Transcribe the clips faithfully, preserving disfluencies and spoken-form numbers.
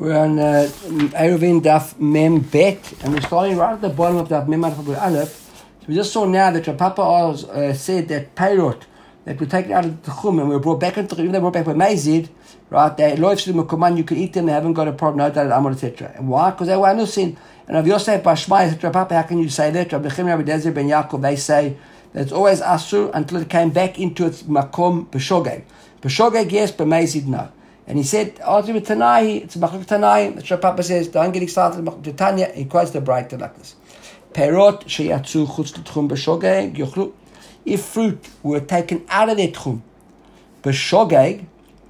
We're on uh, Eruvin Daf Mem Bet, and we're starting right at the bottom of Daf Mem Aleph. So we just saw now that your Papa uh, said that Peirot, that we take it out of the Chum and we were brought back into the Chum, they were brought back by Mezid, right? They lo ifshidu mekoman, you can eat them, they haven't got a problem, no doubt, Amor, et cetera. And why? Because they were anusin. And Rav Yosef Bashmai said to Papa, how can you say that? Rav Nechemia, Rabbi Dezer ben Yaakov, they say that it's always asur until it came back into its makom b'shogeg. B'shogeg, yes, but Mezid, no. And he said, after with Tanai, it's Machlok Tanai. That's what Papa says, don't get excited about Tanya. He quotes the bright like this. Perot sheyatzu chutz l'tchum b'shogeg yochlu. If fruit were taken out of their tchum, b'shogeg,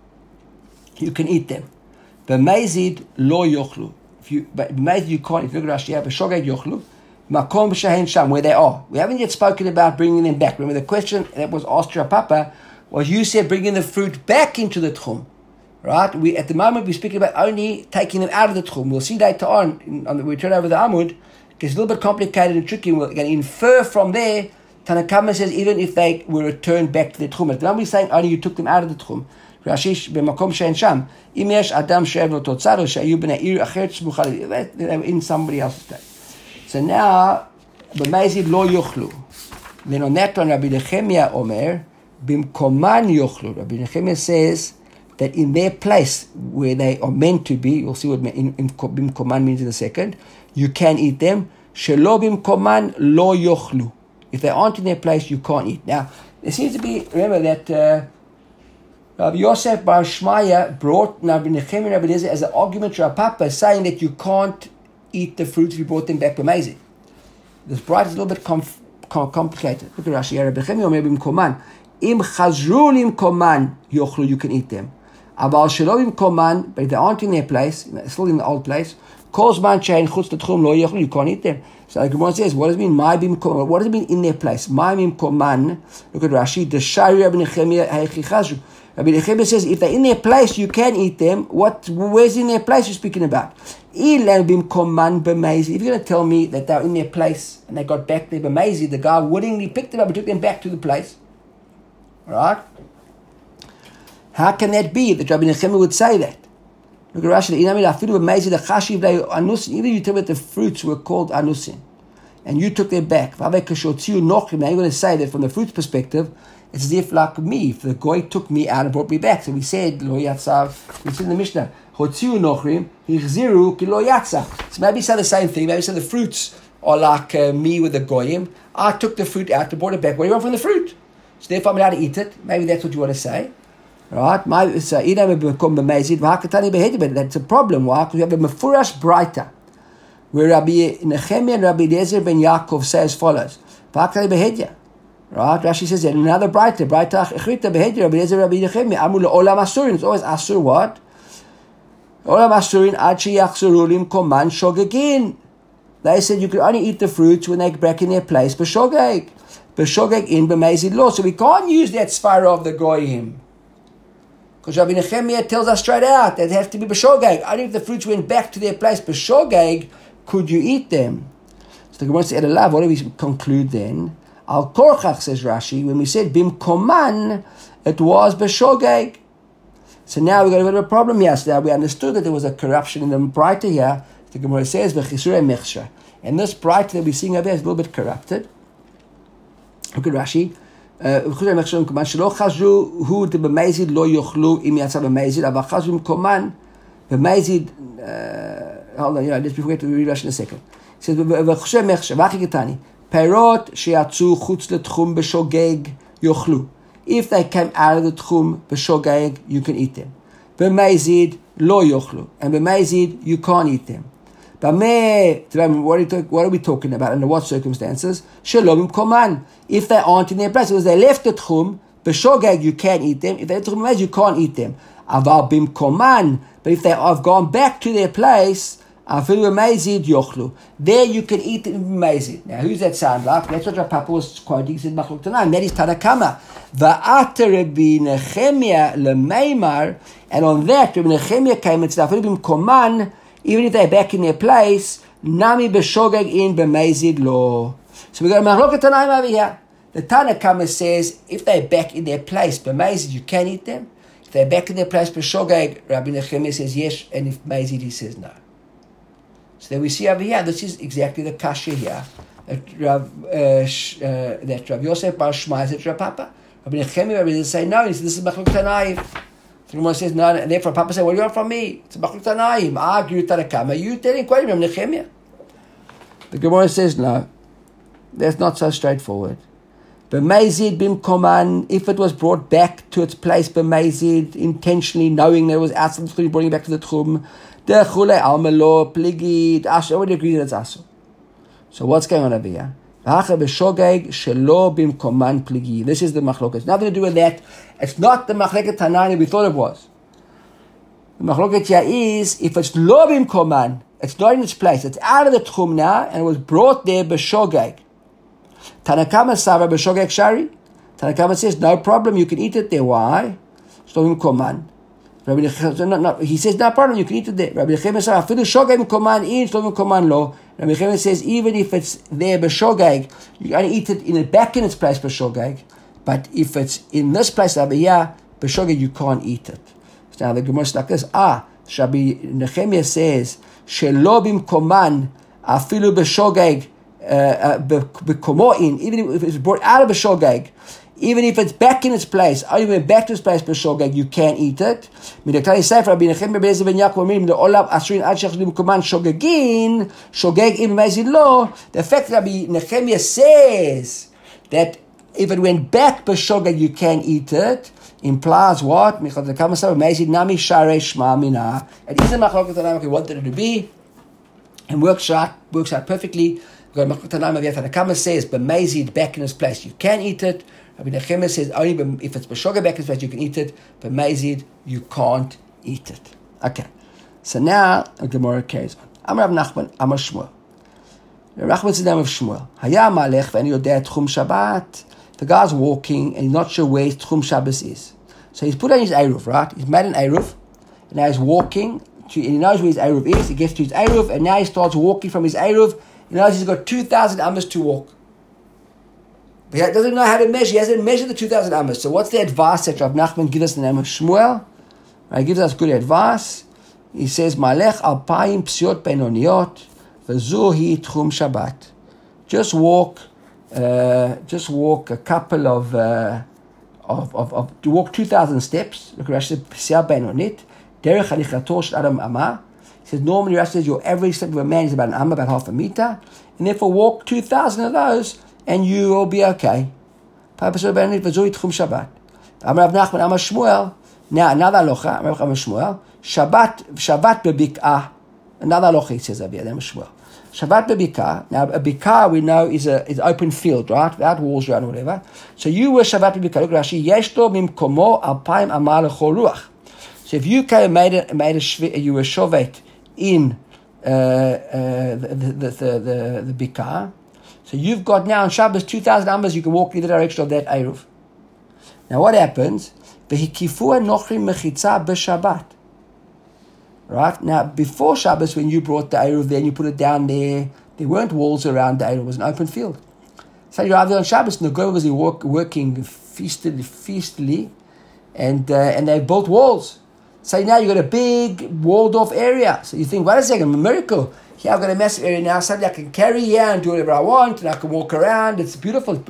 you can eat them. B'mezid lo yochlu. If you, b'mezid you can't. If you look at Rashi, b'shogeg yochlu. Makom b'shahen sham, where they are. We haven't yet spoken about bringing them back. Remember the question that was asked to Papa was, you said bringing the fruit back into the tchum. Right? We at the moment we're speaking about only taking them out of the tchum. We'll see later on, in, on the, we turn over the Amud, it gets a little bit complicated and tricky. We're going to infer from there. Tanakama says even if they were returned back to the tchum. At the moment we're saying only you took them out of the tchum. Rashish b'makom she'en sham. Im yesh adam she'ev lo totzaro she'ayu b'nei ir acher tzmucha. They were in somebody else's day. So now, b'mezid lo yochlu. Then on that one, Rabbi Nechemia omer b'mkoman yochlu. Rabbi Nechemia says that in their place where they are meant to be, you'll see what in, in, bimkoman means in a second, you can eat them. Shelo bimkoman lo yochlu. If they aren't in their place, you can't eat. Now, there seems to be, remember that uh, Rabbi Yosef Bar Shmaya brought Rabbi Nechemia and Rabbi Eliezer as an argument to Rabbi Papa, saying that you can't eat the fruits if you brought them back. Amazing. This bright is a little bit comf- com- complicated. Look at Rashi. Rabbi Nechemia omer bimkoman. Im chazru limkoman yochlu, you can eat them. Aval shelo bimkoman, but if they aren't in their place, still in the old place, kol zman she'ein chutz l'tchum lo yochlu, you can't eat them. So the Gemara says, what does it mean? My bimkoman. What does it mean in their place? My bimkoman. Look at Rashi. The shari Rabbi Nechemia heichi chazru. Rabbi Nechemia says, if they're in their place, you can eat them. What? Where's in their place you're speaking about? Ilan bimkoman b'mezid. If you're going to tell me that they're in their place and they got back there b'mezid, the guy willingly picked them up and took them back to the place. All right? How can that be that Rabbi Nechemia would say that? Look at Rashi. Even you tell me that the fruits were called anusin, and you took them back. Now you're going to say that from the fruits perspective, it's as if like me, if the goy took me out and brought me back. So we said, lo yatzav, we said in the Mishnah, hotziu nochrim, hichziru ki lo yatzav. So maybe say the same thing. Maybe say the fruits are like uh, me with the goyim. I took the fruit out and brought it back. What do you want from the fruit? So therefore I'm allowed to eat it. Maybe that's what you want to say. Right? My so Idam become b'mezid v'hakatani behedi, but that's a problem. Why? Because we have a mefurash braita where Rabbi Nechemia and Rabbi Eliezer ben Yaakov say as follows: v'hakatani behedi. Right? Rashi says that another braita, braita echrita behedi, Rabbi Eliezer, Rabbi Nechemia, amru le'olam asurin. It's always asur what? Olam asurin ad sheyachzuru limkoman shogegin. They said you could only eat the fruits when they're back in their place. B'shogeg, b'shogeg in b'mezid lo. So we can't use that svara of the goyim. Because Rabbi Nechemia tells us straight out that it has to be b'shogeg. Only if the fruits went back to their place b'shogeg could you eat them. So the Gemara said, "Elav." What do we conclude then? Al korchach, says Rashi, when we said bimkoman, it was b'shogeg. So now we've got a bit of a problem here. So now we understood that there was a corruption in the Braita here. The Gemara says v'chisure mechsha, and this Braita that we're seeing over there is a little bit corrupted. Look at Rashi. V'chisure mechsha b'mkoman shelo chazru hu de b'mezid lo yochlu im yatsa b'mezid aber chazru b'mkoman b'mezid. Hold on, yeah, let's before we get to read Rashi in a second. It says v'chisure mechsha v'achi ketani perot sheyatzu chutz l'tchum b'shogeg yochlu. If they came out of the tchum b'shogeg, you can eat them. B'mezid lo yochlu, and b'mezid you can't eat them. B'meh, what are, talk, what are we talking about? Under what circumstances? Shelo b'mkoman. If they aren't in their place, because they left the tchum b'shogeg, you can eat them. If they're tchum b'mezid, you can't eat them. Aval b'mkoman, but if they have gone back to their place, there you can eat it in b'mezid. Now, who's that sound like? That's what our Papa was quoting. He said, Machlok Tanai, and that is Tanakama. Va'ata Rabbi Nechemia lemeimar, and on that, Rabbi Nechemia came and said, b'mkoman, even if they're back in their place, nami b'shogeg in b'mezid lo. So we got a Machlok Tanai over here. The Tanakama says, if they're back in their place, b'mezid, you can eat them. If they're back in their place b'shogeg, Rabbi Nechemia says yes, and if Mazid, he says no. So then we see over here, this is exactly the kasha here, that Rav, uh, sh, uh, that Rav Yosef Bar Shmai said to Rav Papa. Rabbi Nechemia, Rabbi Nechemia say no, he says this is Machlok Tanaim. The Gemara says no, and therefore Papa said, what do you want from me? It's Machlok Tanaim. I agree with Tanakama, you telling quite Rabbi Nechemia. The Gemara says no, that's not so straightforward. B'mezid b'mkoman, if it was brought back to its place b'mezid, intentionally knowing that it was outside the tchum, bringing it back to the tchum, dechule almelo pligid asher. I would agree that it's asur. So what's going on over here? V'hacha b'shogeg shelo b'mkoman pligid. This is the machloket. Nothing to do with that. It's not the machloket Tanani we thought it was. The machloket here is if it's lo b'mkoman, it's not in its place. It's out of the tchum now, and it was brought there b'shogeg. Tanakama Sava b'shogeg shari. Tanakama says no problem, you can eat it there. Why? Shlovim koman. Rabbi Nechemia, no, no, he says no problem, you can eat it there. Rabbi Nechemia says afilu shogeg koman in, shlovim koman lo. Rabbi Nechemia says even if it's there b'shogeg, you can only eat it in it back in its place b'shogeg. But if it's in this place over here b'shogeg, you can't eat it. So now the Gemara is like this. Ah, Rabbi Nechemia says shelo b'mkoman afilu b'shogeg. Uh, uh, even if it's brought out of a shogeg, even if it's back in its place, only when back to its place per shogeg, you can't eat it. The fact that Rabbi Nechemia says that if it went back per shogeg, you can't eat it, implies what? It isn't machloket Tanakh we wanted it to be, and works out, works out perfectly. We've got Tanakh Tanakama says b'mezid back in its place you can eat it. Rabbi Nechemia says only if it's b'shogeg back in its place you can eat it. B'mezid you can't eat it. Okay, so now the Gemara carries on. Amar Rav Nachman, Amar Shmuel. Rav Nachman says the name of Shmuel. Haya malech ve'eni yodeh tchum Shabbat. The guy's walking and he's not sure where his tchum Shabbos is. So he's put on his eruv, right? He's made an eruv, and now he's walking. To, and he knows where his eruv is. He gets to his eruv, and now he starts walking from his eruv. He knows he's got two thousand amas to walk. But he doesn't know how to measure. He hasn't measured the two thousand amas. So what's the advice that Rav Nachman gives us in the name of Shmuel? He gives us good advice. He says, Malech alpayim psiot benoniot v'zuhi tchum Shabbat. Just walk, uh, just walk a couple of, uh, of, of, of, to walk two thousand steps. Look at Rashi, psiya benonit, derech halichato shel adam amah. He says normally Rashi says your average step of a man is about an amma, about half a meter, and therefore walk two thousand of those, and you will be okay. Now another halacha, Shmuel, Shabbat, Shabbat bebikah. Another halacha he says over here, Shmuel. Shabbat bebikah. Now a bikah we know is a is open field, right, without walls around or whatever. So you were Shabbat bebikah. Look at Rashi, Yeshlo mimkomo alpayim amal lechol ruach. So if you came made a made a you were shovet in uh, uh, the, the, the, the, the Bikah. So you've got now on Shabbos two thousand amas, you can walk in the direction of that Eruv. Now what happens? Right? Now before Shabbos, when you brought the Eruv there and you put it down there, there weren't walls around the Eruv, it was an open field. So you're out there on Shabbos, and the girl was work, working feastily, feastily and, uh, and they built walls. So now you've got a big walled off area. So you think, wait a second, a miracle. Here I've got a massive area now. Suddenly I can carry here and do whatever I want, and I can walk around. It's beautiful.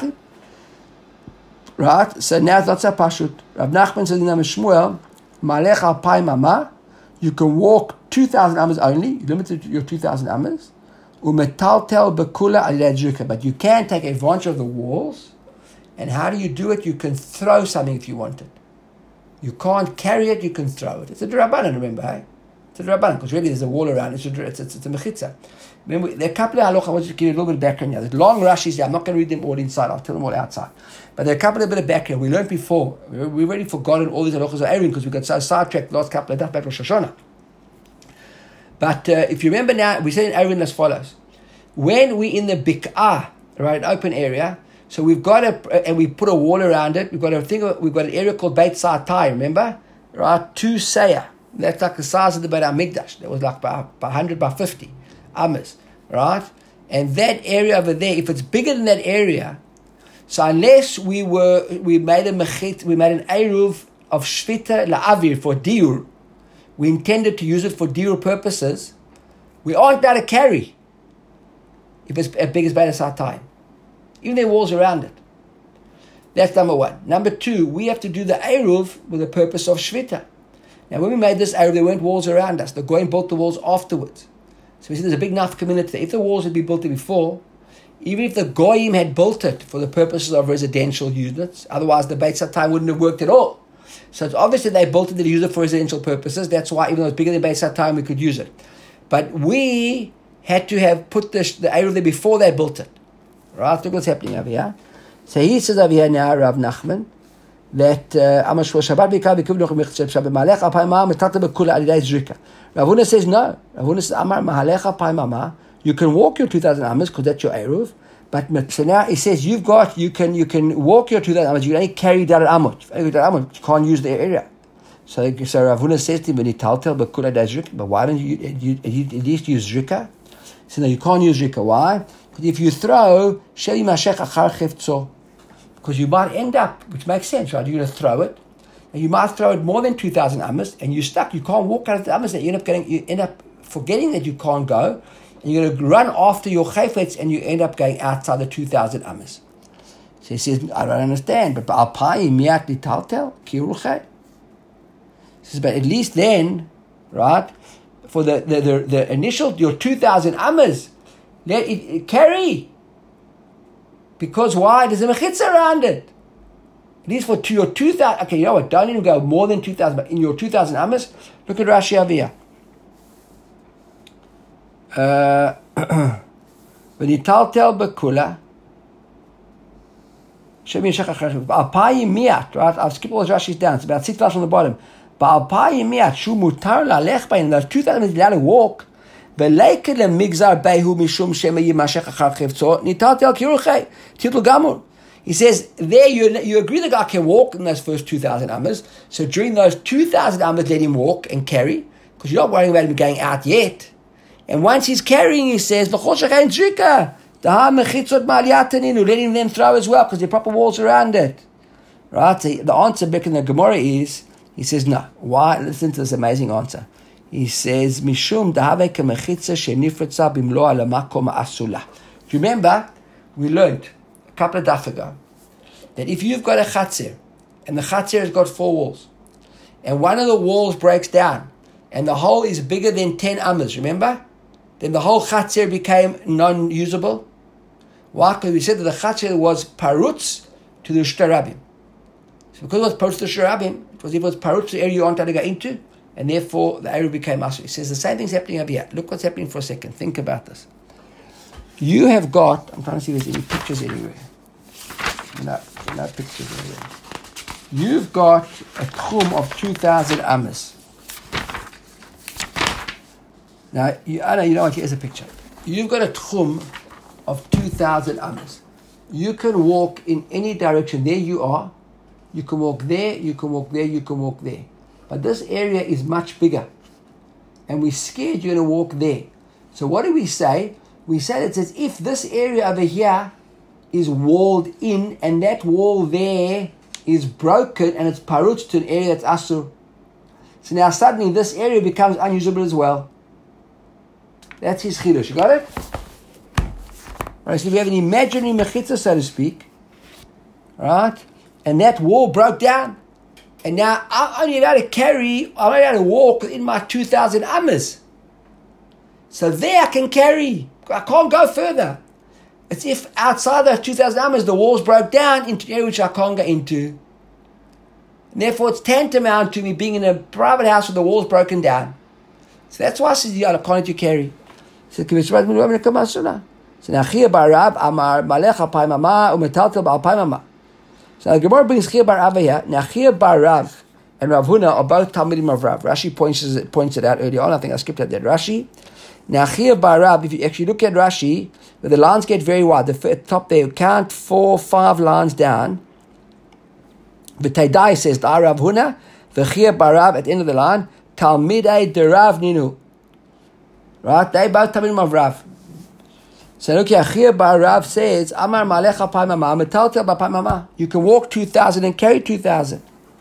Right? So now it's not so pashut. Rav Nachman says in the name of Shmuel, Malech alpayim amma. You can walk two thousand amas only. You limit it to your two thousand amas. Umetaltel bekula alei. But you can take advantage of the walls. And how do you do it? You can throw something if you want it. You can't carry it, you can throw it. It's a D'Rabbanan, remember, hey? It's a D'Rabbanan, because really there's a wall around it. It's a, it's, it's, it's a mechitza. Remember, there are a couple of halachas, I want you to give you a little bit of background here. There's long Rashis here. I'm not going to read them all inside. I'll tell them all outside. But there are a couple of bit of background. We learned before. We've already forgotten all these halachas of Aaron because we got so sidetracked the last couple of days back to Shoshana. But uh, if you remember now, we said in Aaron as follows. When we're in the Bik'ah, right, an open area, so we've got a, and we put a wall around it. We've got a thing. We've got an area called Beit Sa'atai. Remember, right? Two seah. That's like the size of the Beit HaMikdash. That was like by, by hundred by fifty amas, right? And that area over there, if it's bigger than that area, so unless we were, we made a mechit, we made an eruv of Shvita La'avir for Diur, we intended to use it for Diur purposes, we aren't allowed to carry if it's as big as Beit HaSatayim. Even there are walls around it. That's number one. Number two, we have to do the Eruv with the purpose of Shvita. Now, when we made this Eruv, there weren't walls around us. The Goyim built the walls afterwards. So we see there's a big enough community there. If the walls had been built there before, even if the Goyim had built it for the purposes of residential units, otherwise the Beit HaSatayim wouldn't have worked at all. So it's obvious that they built it to use it for residential purposes. That's why, even though it's bigger than Beit HaSatayim, we could use it. But we had to have put the, the Eruv there before they built it. Right? Look what's happening over here. So he says over here now, Rav Nachman, that Amar Shmuel Shabbat Bikar Bikuv Noch Michtzeb Shabbat Malech Apayma Metata Bekula Alidei Zrika. Rav Huna says no. Rav Huna says Amar Mahalech Apayma. You can walk your two thousand amas because that's your Eruv. But so now he says you've got you can you can walk your two thousand amas. You can only carry Darat Amot. You can't use the area. So so Rav Huna says to him, Benitaltel Bekula Alidei Zrika. But why don't you, you, you at least use Zrika? So no, you can't use Zrika. Why? Because if you throw Sheli Mashech Achar Chevtzo. Because you might end up, which makes sense, right? You're going to throw it, and you might throw it more than two thousand amas, and you're stuck. You can't walk out of the amas. You end up getting, you end up forgetting that you can't go, and you're going to run after your chayfetz, and you end up going outside the two thousand amas. So he says, I don't understand, but Alpai miat litaltel kiruchay. He says, but at least then, right, for the the the, the initial your two thousand amas, let it, it carry. Because why? There's a mechitza around it. At least for two, your two thousand. Okay, you know what? Don't even go more than two thousand. But in your two thousand amas, look at Rashi Aviyah. V'nitaltel bekula. Shemi shechach chachim. Ba'alpayim miat. Right? I'll skip all those Rashi's down. It's about six lines on the bottom. Ba'alpayim miat. Shu mutar la'lech bayin. Those two thousand is allowed to walk. V'leiked lemigzar behu mishum shema yimashech achar chevtzo nitaltel kiruchay titl gamur. He says there you you agree the guy can walk in those first two thousand amas. So during those two thousand amas, let him walk and carry because you're not worrying about him going out yet. And once he's carrying, he says l'chol shechayin zrika daha mechitzot ma'aliyataninu. Let him then throw as well because there are proper walls around it. Right? So the answer back in the Gemara is he says no. Why? Listen to this amazing answer. He says, Mishum dahave kemechitza shenifretza bimlo ala makom asula. Do you remember, we learned a couple of daf ago that if you've got a chatzir, and the chatzir has got four walls, and one of the walls breaks down, and the hole is bigger than ten amas, remember? Then the whole chatzir became non-usable. Why? Because we said that the chatzir was parutz to the shtarabim. So because it was parutz to the shtarabim, it was if it was parutz to the area you wanted to go into, and therefore the Eruv became Asur. He says the same thing's happening over here. Look what's happening for a second. Think about this. You have got, I'm trying to see if there's any pictures anywhere. No, no pictures anywhere. You've got a tchum of two thousand amas. Now, you, I know you know what, here's a picture. You've got a tchum of two thousand amas. You can walk in any direction. There you are. You can walk there, you can walk there, you can walk there. But this area is much bigger. And we're scared you're going to walk there. So what do we say? We say that it says if this area over here is walled in and that wall there is broken and it's parut to an area that's asur. So now suddenly this area becomes unusable as well. That's his chidush. You got it? Right, so if you have an imaginary mechitza, so to speak, right, and that wall broke down, and now I'm only allowed to carry, I'm only allowed to walk within my two thousand amas. So there I can carry. I can't go further. It's if outside those two thousand amas the walls broke down into an area which I can't go into. And therefore it's tantamount to me being in a private house with the walls broken down. So that's why I said, I can't let you carry. So now Chia bar Rav Amar Malech Alpai Mama Umetaltel Alpai Mama. So the Gemara brings Chia bar Rav here. Now Chia bar Rav and Rav Huna are both Talmidim of Rav. Rashi points it, points it out earlier on. I think I skipped that there. Rashi. Now Chia bar Rav, if you actually look at Rashi, where the lines get very wide, the top there, count four, five lines down. The Taidai says, the Rav Huna, the Chia bar Rav at the end of the line, Talmidei de Rav Ninu. Right? They both Talmidim of Rav. So look here, Chia bar Rav says, Amar Malech Alpai Mama, Metaltel Alpai Mama. You can walk two thousand and carry two thousand.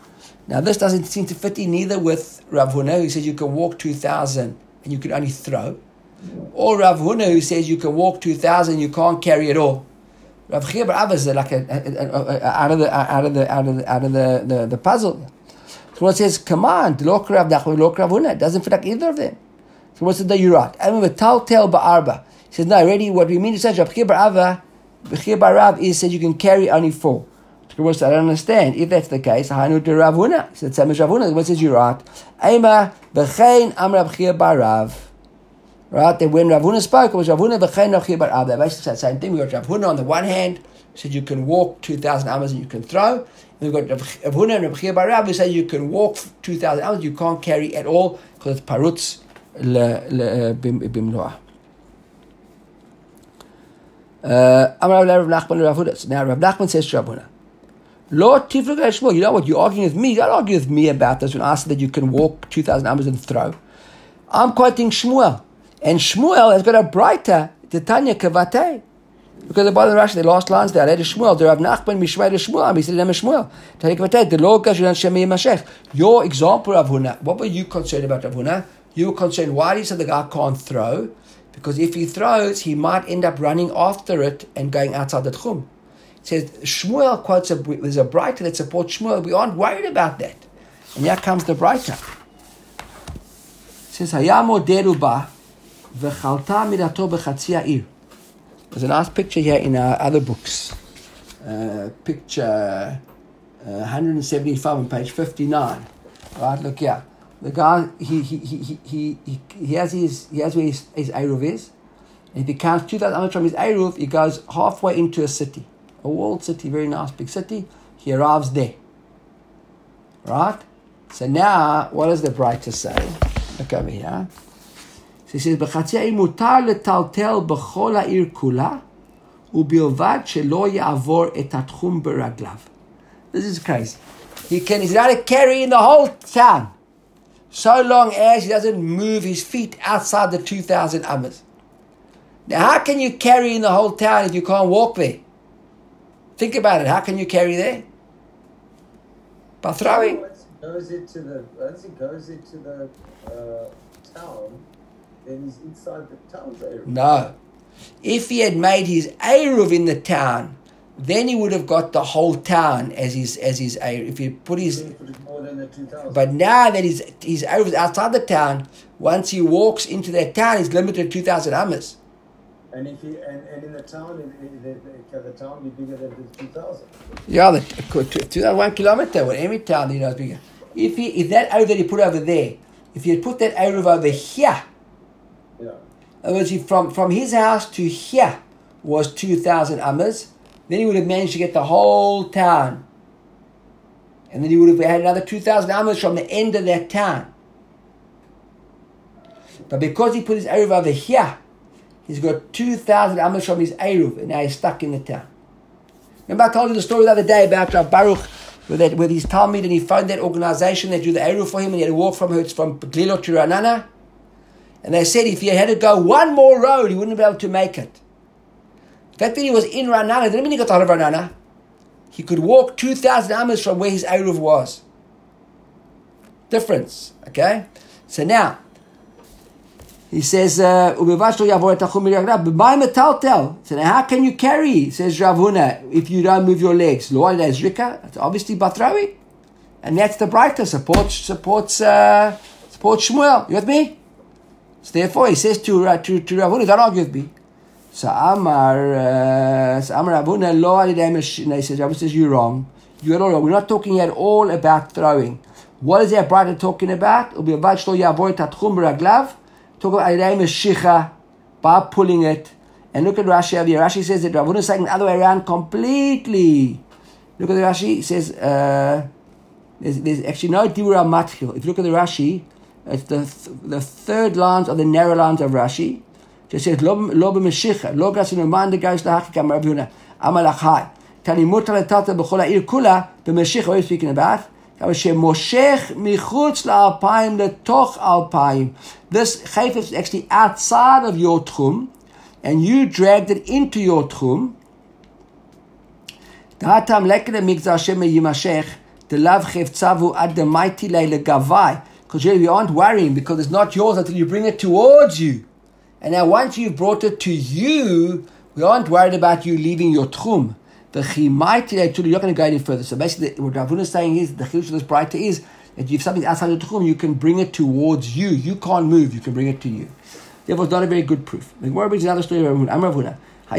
Now this doesn't seem to fit in neither with Rav Huna, who says you can walk two thousand and you can only throw, or Rav Huna, who says you can walk two thousand and you can't carry it all. Rav Chia bar Abba is like a, a, a, a, out of the out of the out of the out of the, the, the puzzle. So one says, come on, lo Rav Nachman, lo Rav Huna. It doesn't fit like either of them. So what's the you're right? I mean, with Taltel ba'arba. He says, no, already what we mean to say, Rav Chia bar Abba, Rav Chia bar Rav is said you can carry only four. So I don't understand. If that's the case, Hanu to Rav Huna. He said, same as Rav Huna. What says you're right? Ema b'chein am Rav Chia bar Rav. Right, that when Rav Huna spoke, it was Rav Huna v'chein Rav Chia bar Abba. They basically said the same thing. We got Rav Huna on the one hand, said you can walk two thousand amas and you can throw. And we've got Rav Huna and Rav Chia bar Abba who say you can walk two thousand amas, you can't carry at all because it's parutz bimloah. Amar Rav Nachman Rav Huna. Now Rav Nachman says to Rav Huna, Lord Tifluk Shmuel, you know what? You're arguing with me. You don't argue with me about this when I said that you can walk two thousand amas and throw. I'm quoting Shmuel. And Shmuel has got a brighter Titania Kavatei. Because the bottom of Rashi, the last lines there, later Shmuel, the Rav Nachman Mishmei Shmuel, he said, Shmuel. Titania Kavatei, the Lord Gashulan Shemi Mashech. Your example, Rav Huna, what were you concerned about, Rav Huna? You were concerned, why did you say the guy can't throw? Because if he throws, he might end up running after it and going outside the Tchum. It says, Shmuel quotes, a, there's a brighter that supports Shmuel. We aren't worried about that. And here comes the brighter. It says, Hayamo deruba. There's a nice picture here in our other books. Uh, picture uh, one seventy-five on page fifty-nine. Right, look here. The guy he he he he he, he has his he has where his, his Eruv is. And if he counts two thousand amas from his Eruv, he goes halfway into a city, a walled city, very nice big city. He arrives there. Right. So now, what does the brighter say? Look over here. So he says, "B'chatzia ha'ir mutar letaltel b'chol ha'ir kula, u'bilvad shelo ya'avor et hatchum beraglav." This is crazy. He can, he's allowed to carry in the whole town, so long as he doesn't move his feet outside the two thousand amas. Now, how can you carry in the whole town if you can't walk there? Think about it. How can you carry there? By throwing. Once he goes into the, once he goes into the uh, town, then he's inside the town's Eruv. No. If he had made his Eruv in the town, then he would have got the whole town as his as his Eruv. If he put his, He put it more than the two thousand. but now that his his Eruv is outside the town, once he walks into that town, he's limited to two thousand amas. And if he and, and in the town, in, in the, can the town be bigger than the two thousand? Yeah, the two thousand one kilometer. Well, every town you know is bigger. If he if that Eruv that he put over there, if he had put that Eruv over here. Yeah. In other words, from, from his house to here was two thousand amas. Then he would have managed to get the whole town. And then he would have had another two thousand amas from the end of that town. But because he put his Eruv over here, he's got two thousand amas from his Eruv, and now he's stuck in the town. Remember I told you the story the other day about Rav Baruch, with, that, with his Talmud, and he found that organization that do the Eruv for him, and he had to walk from, from Glilo to Ranana. And they said if he had to go one more road, he wouldn't be able to make it. The fact that he was in Ranana didn't mean he got out of Ranana. He could walk two thousand amas from where his Eruv was. Difference, okay? So now, he says, uh, so now how can you carry, says Rav Huna, if you don't move your legs? It's obviously Batrawi. And that's the brighter, supports, supports, uh, supports Shmuel. You with me? So therefore, he says to uh, to, to Rav Huna, don't argue with me. So Amar, uh, so Amar Rav Huna, lo alidei mashich. He says, Rav Huna says, you're wrong. You're all wrong. We're not talking at all about throwing. What is that brighter talking about? Talk about alidei mashicha, by pulling it. And look at Rashi over here. Rashi says that Rav Huna is saying the other way around completely. Look at the Rashi. It says, uh, there's, there's actually no Dibura Matchil. If you look at the Rashi, it's the th- the third lines of the narrow lines of Rashi. It says lo b'meshicha lo grasin uman de guys lahakikam Rav Huna amalachai tani mutar letata b'chol ha'ir kula b'meshicha. What are you speaking about? Moshech michutz la'alpayim letoch alpayim. This chayf is actually outside of your tchum, and you dragged it into your tchum. Da'atam leked migzar Hashem yimashech The lav chevtzavu ad the mighty le gavai. Because we aren't worrying because it's not yours until you bring it towards you. And now once you've brought it to you, we aren't worried about you leaving your tchum. The chimaiti le, you're not going to go any further. So basically what Rav Huna is saying is, the chilush of this brighter is, that if something's outside the tchum, you can bring it towards you. You can't move, you can bring it to you. Therefore, it's not a very good proof. The Gemara brings another story of Rav Huna.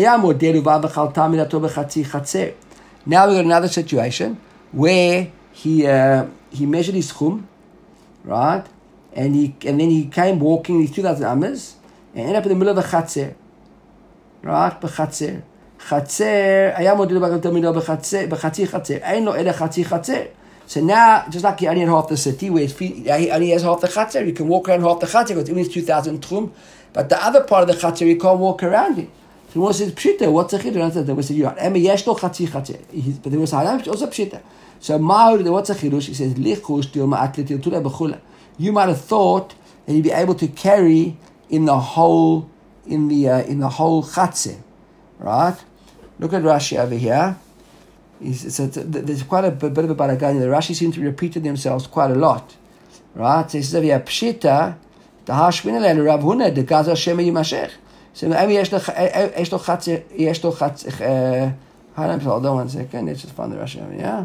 Now we got another situation where he uh, he measured his tchum, right? And he and then he came walking these two thousand amas and ended up in the middle of a chatzer, right? B'chatzer, chatzer. Hayam odelu b'chatzer b'chatzer b'chatzi chatzer. Ein lo ele chatzi chatzer. So now, just like he only had half the city, where he only has half the chatzer, you can walk around half the chatzer because it only is two thousand tchum. But the other part of the chatzer, you can't walk around it. So one says, Pshita, what's the chiddush? They said, you're right. Ema yesh lo chatzi chatzer. But there was also Pshita. So Ma'ur, what's the chiddush? He says, Lichush dilma atletil tula b'chula. You might have thought that you'd be able to carry in the whole, in the uh, in the whole chatzer, right? Look at Rashi over here. It's, it's a, there's quite a bit of a balagan. The Rashi seem to be repeating themselves quite a lot, right? So he says over here, Pshita, the hashminel el Rav Huna, the gaza shema yimashech. So maybe yesh lo yesh lo chatzer, yesh lo chatzer. Hold on one second. Let's just find the Rashi over here.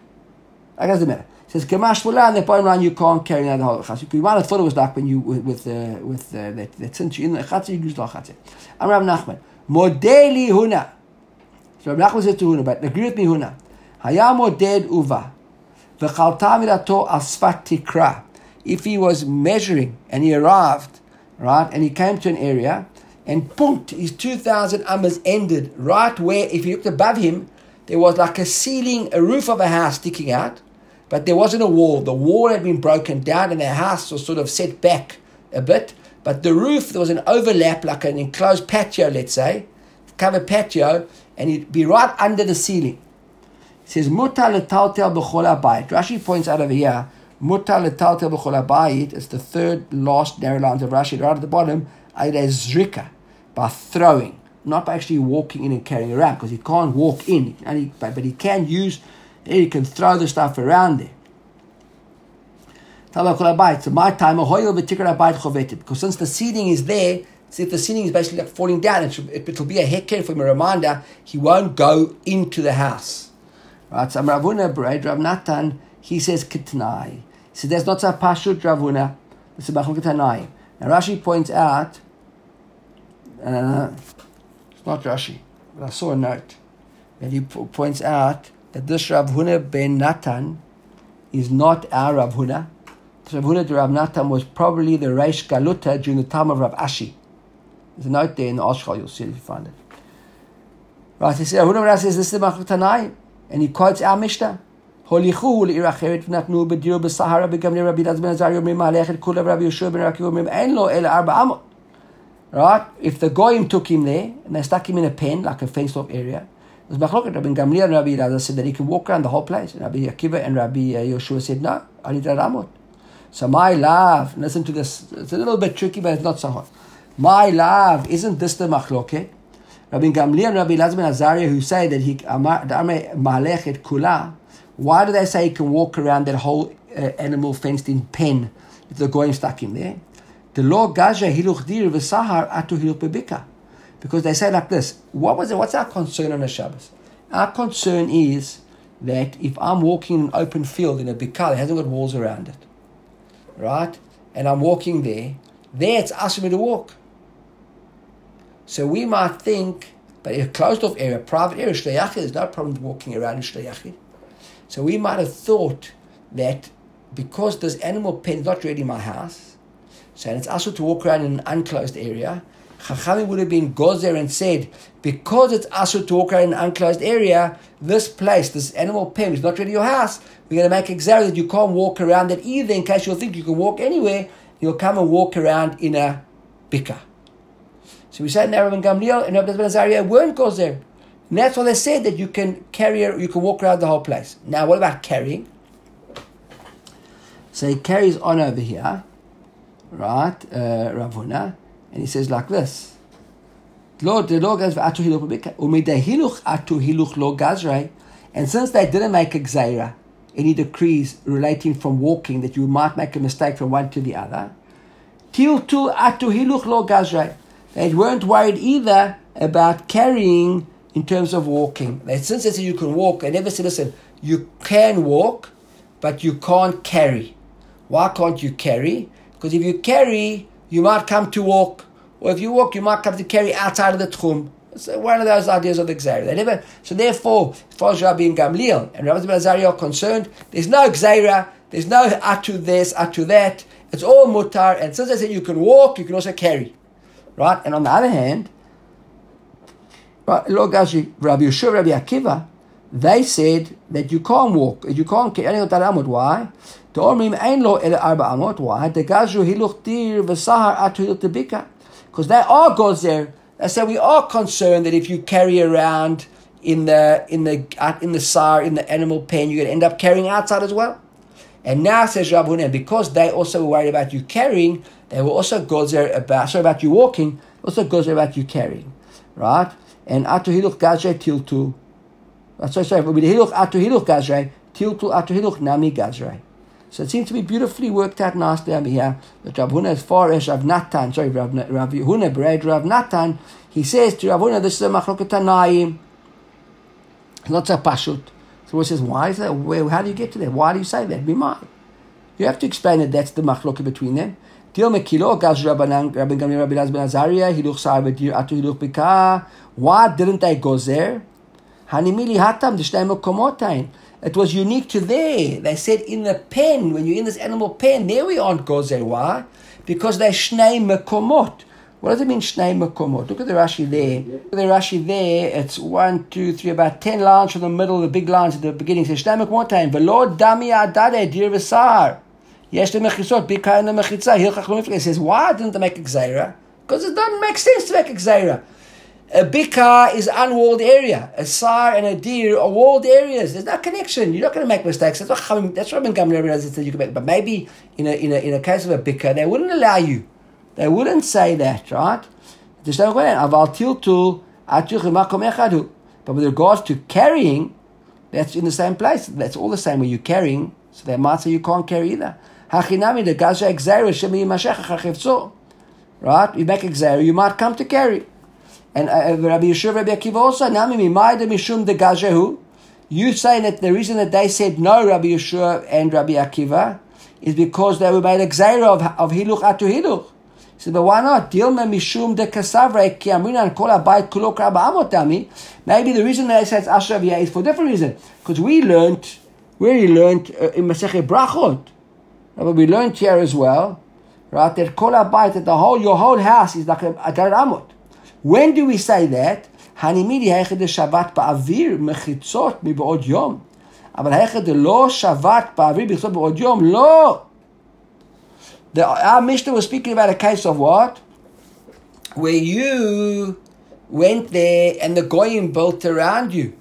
I guess the matter. It says Kamash Mula, and the bottom line you can't carry out the whole chatzer. You might have thought it was like when you with with uh, with uh, that that since you in the chatzer you use the chatzer. I'm Rav Nachman. Modeli Huna. So Rav Nachman said to Huna, but agree with me, Huna. Hayam moded uva, v'chalta mirato asfat tikra. If he was measuring and he arrived, right, and he came to an area, and punt, his two thousand amas ended right where, if you looked above him, there was like a ceiling, a roof of a house sticking out, but there wasn't a wall. The wall had been broken down and the house was sort of set back a bit, but the roof, there was an overlap, like an enclosed patio, let's say, covered patio, and it'd be right under the ceiling. It says, Mutar letaltel b'chol habayit. Rashi points out over here, Mutar letaltel b'chol habayit, it's the third last narrow lines of Rashi, right at the bottom, ayda zrika, by throwing, not by actually walking in and carrying around, because he can't walk in, and he, but, but he can use, he can throw the stuff around there. So my time, because since the seating is there, see if the ceiling is basically like falling down, it, should, it will be a heker from a reminder, he won't go into the house. Right, so Rav Huna, Rav Natan, he says Kitnai. He says that's not a Pashut Rav Huna, it's a Bachum Kitnai. Now Rashi points out, uh, it's not Rashi, but I saw a note, that he po- points out that this Rav Huna ben Natan is not our Rav Huna. This Rav Huna to Rav Natan was probably the Reish Galuta during the time of Rav Ashi. There's a note there in the Ashkal, you'll see it if you find it. Right, he says, Rav Huna says, this is the Bachum Kitnai. And he quotes our Mishnah. Holichu le'ir acheret v'natnu b'diru b'sahara b'gamli Rabbi Elazar ben Azariah omrim ma'alechet kula Rabbi Yeshua ben Rakiv omrim ein lo el arba amot. Right? If the goyim took him there and they stuck him in a pen, like a fenced-off area, there's machloket. Rabbi Gamliel and Rabbi Elazar said that he can walk around the whole place. And Rabbi Akiva and Rabbi Yeshua said no, I need amot. So my love, listen to this. It's a little bit tricky, but it's not so hard. My love, isn't this the machloket? Rabbi Gamliel and Rabbi Elazar ben Azariah, who say that he ma'alechet kula, why do they say he can walk around that whole uh, animal fenced-in pen if the goyim stuck him there? The law gaja hiluch dir v'sahar atu hiluch bebika, because they say like this. What was it? What's our concern on a Shabbos? Our concern is that if I'm walking in an open field in a bika that hasn't got walls around it, right, and I'm walking there, there it's asking me to walk. So we might think, but in a closed-off area, private area, Shlei Yachid, there's no problem walking around in Shlei Yachid. So we might have thought that because this animal pen is not really my house, so it's also to walk around in an unclosed area, Chachamim would have been gozer and said, because it's also to walk around in an unclosed area, this place, this animal pen is not really your house, we're going to make example that you can't walk around it either, in case you'll think you can walk anywhere, you'll come and walk around in a bika. So we said Rabbi Gamliel and Rabbi Azariah weren't gozer. And that's why they said that you can carry, you can walk around the whole place. Now, what about carrying? So he carries on over here, right, uh, Rav Huna, and he says like this. And since they didn't make a gzeira, any decrees relating from walking, that you might make a mistake from one to the other. Tiltu atu hiluch lo gazray. They weren't worried either about carrying in terms of walking. They, since they said you can walk, they never said, listen, you can walk, but you can't carry. Why can't you carry? Because if you carry, you might come to walk. Or if you walk, you might come to carry outside of the tchum. It's one of those ideas of the Gzeira. They never. So therefore, as far as Rabbi and Gamliel and Rabbi Azariah are concerned, there's no Gzeira, there's no atu this, atu that. It's all mutar. And since they said you can walk, you can also carry. Right? And on the other hand, Rabbi Yeshua, Rabbi Akiva, they said that you can't walk, you can't carry. Why? Why? Because they are gozer. They say we are concerned that if you carry around in the in the in the sar, in the animal pen, you're going to end up carrying outside as well. And now says Rav Huna, because they also were worried about you carrying, they were also gozer about sorry about you walking, also gozer about you carrying, right? And atu hiluch gazre tiltu. Sorry, sorry. With hiluch atu hiluch gazre tiltu atu hiluch nami gazre. So it seems to be beautifully worked out nicely over here. That Rav Huna, as far as Rav Natan, sorry, Rav, Rav Huna, Bered Rav Natan, he says to Rav Huna, this is a machloket tanaim. It's not so pashut. So he says, why is that? Where, how do you get to that? Why do you say that? Be mine. You have to explain that that's the machloket between them. Dil mekilo, gaz Rabbanan, Rabbi Gamliel, Rabbi Elazar ben Azariah, hiluch sar v'dir atu hiluch bika. Why didn't they go there? Hanimili hatam d'shnei mekomotain. It was unique to there. They said in the pen, when you're in this animal pen, there we aren't gozer. Why? Because they're shnei mekomot. What does it mean, shnei mekomot? Look at the Rashi there. Look at the Rashi there. It's one, two, three, about ten lines from the middle, the big lines at the beginning. It says shnei mekomotain. V'lo dami adade dir v'sar. Yesh le mechisot, bika in the mechitza. Hilchach lo mifrei. It says, why didn't they make a gzeira? Because it doesn't make sense to make a gzeira. A bika is unwalled area. A sar and a deer are walled areas. There's no connection. You're not going to make mistakes. That's what that's what Gamliel realizes that you can make. But maybe in a in a in a case of a bika, they wouldn't allow you. They wouldn't say that, right? But with regards to carrying, that's in the same place. That's all the same where you're carrying. So they might say you can't carry either. Right? You make a gzeira, you might come to carry. And uh, Rabbi Yeshua, Rabbi Akiva also, you saying that the reason that they said no, Rabbi Yeshua and Rabbi Akiva, is because they were made a gzeira of, of hiluch atu hiluch. He said, but why not? Dilma mishum de kasavre ki amrinan kol habayit kulo k'arba'a amotami. Maybe the reason they say it's Asher Aviyah is for a different reason. Because we learned, we already learned uh, in Masechet Brachot, but we learned here as well, right, that kol habayit, that the whole, your whole house is like a, a Garat Amot. When do we say that? Hanimidi heichad shavat ba'avir mechitzot mi ba'od yom. Aval heichad lo shavat ba'avir mechitzot ba'od yom. Lo. The, our Mishnah was speaking about a case of what? Where you went there and the goyim built around you.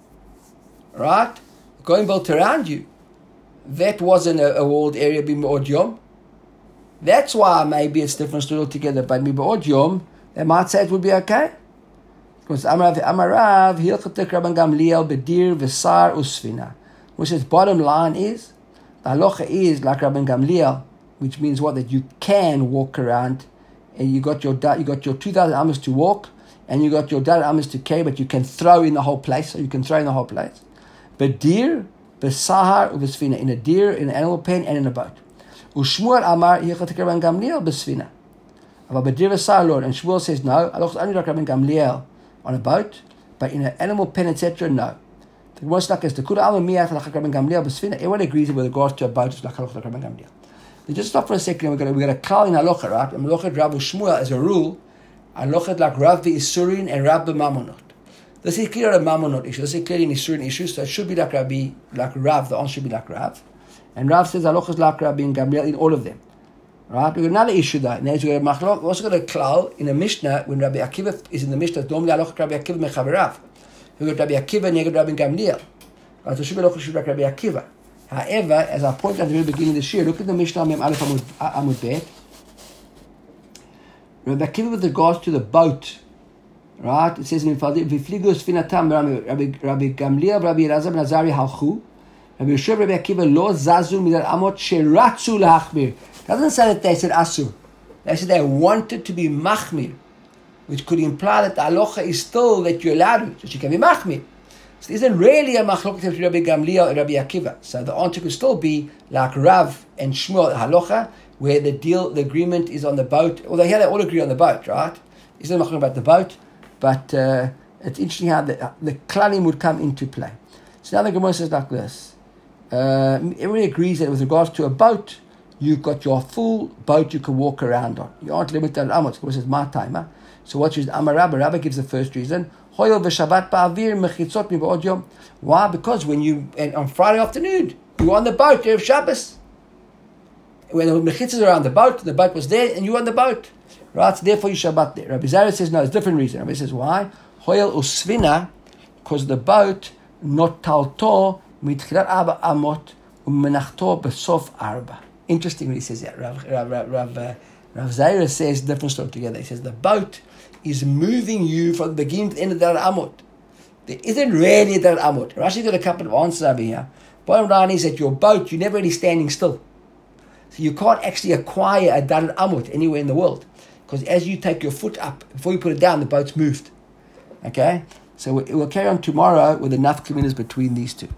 Right? The goyim built around you. That wasn't a, a walled area b'od yom. That's why maybe it's different story altogether. But mi ba'od yom, they might say it would be okay. Because Amarav, Amarav, Hilchatek Rabban Gamliel, Bedir, Vesar, Usfina. Which is, bottom line is, the halacha is like Rabban Gamliel, which means what? That you can walk around, and you got your you got your two thousand amas to walk, and you got your daled amas to carry, but you can throw in the whole place, so you can throw in the whole place. Bedir, Besahar, Vesfina, in a deer, in an animal pen, and in a boat. Ushmuel Amar, Hilchatek Rabban Gamliel, Besfina. But Bedir Vesar, Lord, and Shmuel says no. Halacha only like Rabban Gamliel on a boat, but in an animal pen, et cetera, no. The most like is the Kuda Alma Miyat like Rabban Gamliel Besfina. Everyone agrees with regards to a boat is like Halacha like Rabban Gamliel. But just stop for a second. We're going to we got a call in Halacha, right? And Halacha Rav Shmuel as a rule, Halacha like Rav Isurin and Rav Mamonot. This is clear a Mamonot issue. This is clearly an Isurin issue. So it should be like Rabbi, like Rav. The answer should be like Rav. And Rav says Halacha is like Rabbi and Gamliel in all of them. Right? We've got another issue there. Now we've also got a klal in a Mishnah when Rabbi Akiva is in the Mishnah. Normally, Halacha Rabbi Akiva mechaverav. We've got Rabbi Akiva and Rabbi Gamliel. Right? So it should be Halacha should be like Rabbi Akiva. However, as I pointed at the very beginning of this year, look at the Mishnah Mem Aleph Amud Bet. Rabbi Akiva with regards to the boat, right? It says in Vifligus Finatam Rabbi Gamliel, Rabbi Elazar ben Azariah halchu. Rabbi Yeshua, Rabbi Akiva, lo zazu midal amot sheratzu lahachmir. Doesn't say that they said asur. They said they wanted to be machmir, which could imply that the halacha is still that you're allowed to, so she can be machmir. So there isn't really a machlokes between Rabbi Gamliel and Rabbi Akiva. So the answer could still be like Rav and Shmuel halacha, where the deal, the agreement is on the boat. Although here they all agree on the boat, right? It's not machlokes about the boat, but uh, it's interesting how the, the klalim would come into play. So now the Gemara says like this. Uh, everybody agrees that with regards to a boat, you've got your full boat you can walk around on. You aren't limited on amot. This is my timer. So what is Amar Rabba? Rabba gives the first reason. Why? Because when you, and on Friday afternoon, you were on the boat, you have Shabbos. When the mechitzas are around the boat, the boat was there, and you were on the boat. Right, so therefore you Shabbat there. Rabbi Zara says, no, it's a different reason. Rabbi says, why? Hoyel usvina, because the boat, not talto, mitchilat arba amot, umenachto besof arba. Interesting when he says that. Rav, Rav, Rav, Rav, uh, Rav Zara says different story together. He says the boat is moving you from the beginning to the end of Dar Amot. There isn't really a Dar Amot. Rashi got a couple of answers over here. Bottom line is that your boat, you're never really standing still. So you can't actually acquire a Dar Amot anywhere in the world. Because as you take your foot up, before you put it down, the boat's moved. Okay? So we'll carry on tomorrow with enough kilometers between these two.